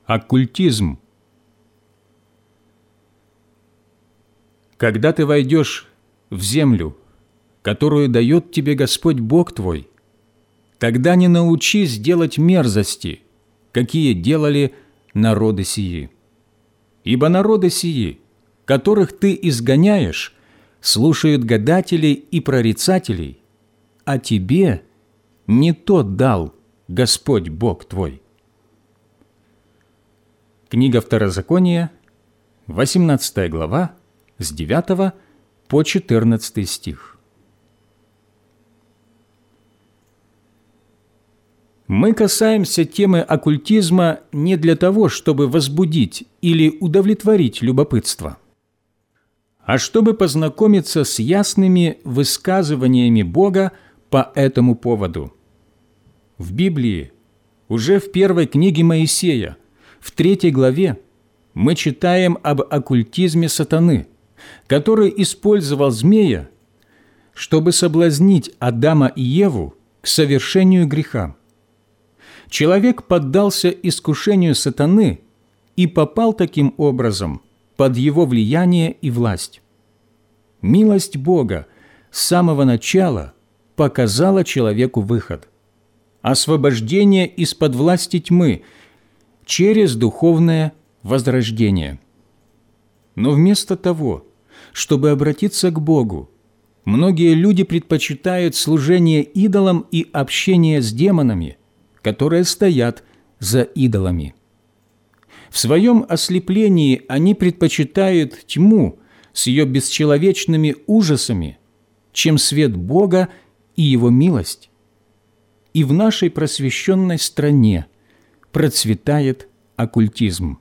Оккультизм. Когда ты войдешь в землю, которую дает тебе Господь Бог твой, тогда не научись делать мерзости, какие делали народы сии. Ибо народы сии, которых ты изгоняешь, слушают гадателей и прорицателей, а тебе не то дал Господь Бог твой. Книга Второзакония, 18 глава, с 9 по 14 стих. Мы касаемся темы оккультизма не для того, чтобы возбудить или удовлетворить любопытство, а чтобы познакомиться с ясными высказываниями Бога по этому поводу. В Библии, уже в первой книге Моисея, в 3 главе, мы читаем об оккультизме сатаны, который использовал змея, чтобы соблазнить Адама и Еву к совершению греха. Человек поддался искушению сатаны и попал таким образом под его влияние и власть. Милость Бога с самого начала показала человеку выход – освобождение из-под власти тьмы через духовное возрождение. Но вместо того, чтобы обратиться к Богу, многие люди предпочитают служение идолам и общение с демонами, которые стоят за идолами. В своем ослеплении они предпочитают тьму с ее бесчеловечными ужасами, чем свет Бога и Его милость. И в нашей просвещенной стране процветает оккультизм.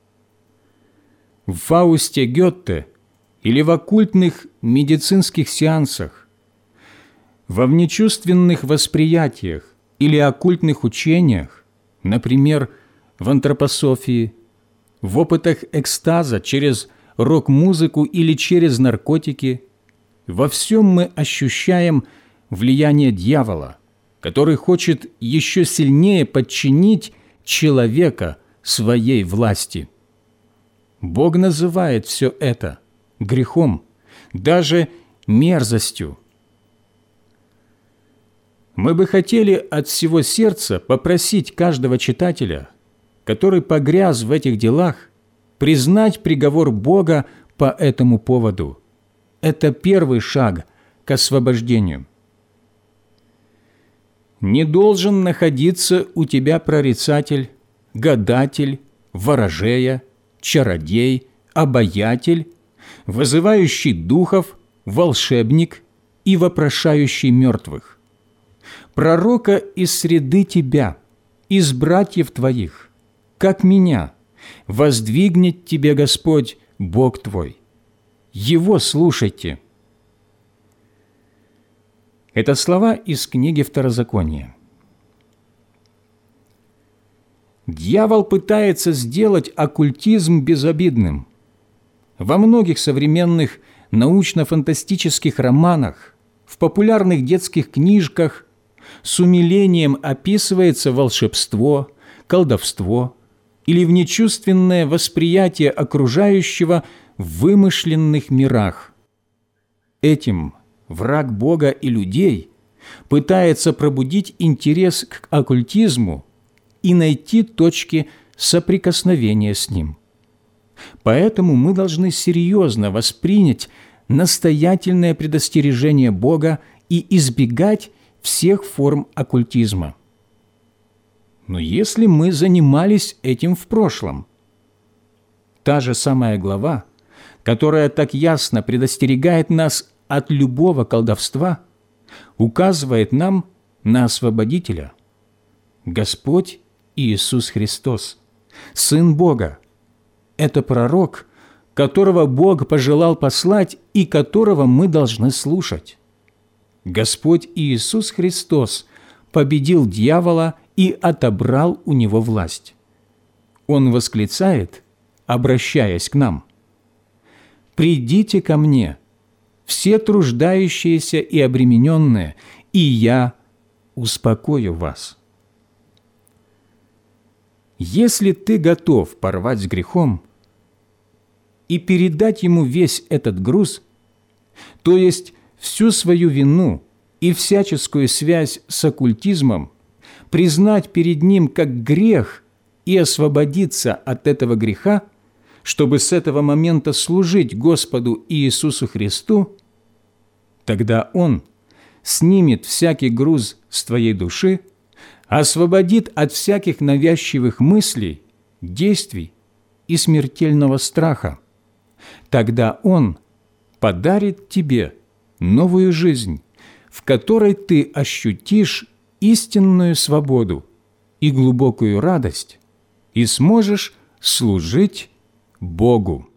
В Фаусте Гёте или в оккультных медицинских сеансах, во внечувственных восприятиях или оккультных учениях, например, в антропософии, в опытах экстаза через рок-музыку или через наркотики, во всем мы ощущаем влияние дьявола, который хочет еще сильнее подчинить человека своей власти. Бог называет все это грехом, даже мерзостью. Мы бы хотели от всего сердца попросить каждого читателя, который погряз в этих делах, признать приговор Бога по этому поводу. Это первый шаг к освобождению. Не должен находиться у тебя прорицатель, гадатель, ворожея, чародей, обаятель, вызывающий духов, волшебник и вопрошающий мертвых. Пророка из среды тебя, из братьев твоих, как меня, воздвигнет тебе Господь, Бог твой. Его слушайте». Это слова из книги Второзакония. Дьявол пытается сделать оккультизм безобидным. Во многих современных научно-фантастических романах, в популярных детских книжках с умилением описывается волшебство, колдовство или внечувственное восприятие окружающего в вымышленных мирах. Этим враг Бога и людей пытается пробудить интерес к оккультизму и найти точки соприкосновения с ним. Поэтому мы должны серьезно воспринять настоятельное предостережение Бога и избегать всех форм оккультизма. Но если мы занимались этим в прошлом, та же самая глава, которая так ясно предостерегает нас от любого колдовства, указывает нам на Освободителя. Господь Иисус Христос, Сын Бога, это пророк, которого Бог пожелал послать и которого мы должны слушать. Господь Иисус Христос победил дьявола и отобрал у него власть. Он восклицает, обращаясь к нам: «Придите ко мне, все труждающиеся и обремененные, и я успокою вас». Если ты готов порвать с грехом и передать ему весь этот груз, то есть всю свою вину и всяческую связь с оккультизмом, признать перед ним как грех и освободиться от этого греха, чтобы с этого момента служить Господу Иисусу Христу, тогда Он снимет всякий груз с твоей души, освободит от всяких навязчивых мыслей, действий и смертельного страха. Тогда Он подарит тебе новую жизнь, в которой ты ощутишь истинную свободу и глубокую радость и сможешь служить Богу.